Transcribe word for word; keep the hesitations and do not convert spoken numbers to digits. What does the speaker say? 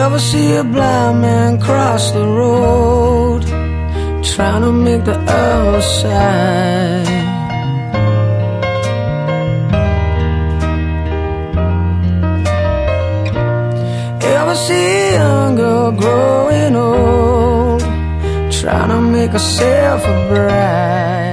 Ever see a blind man cross the road, trying to make the other side? Ever see a young girl growing old, trying to make herself a bride?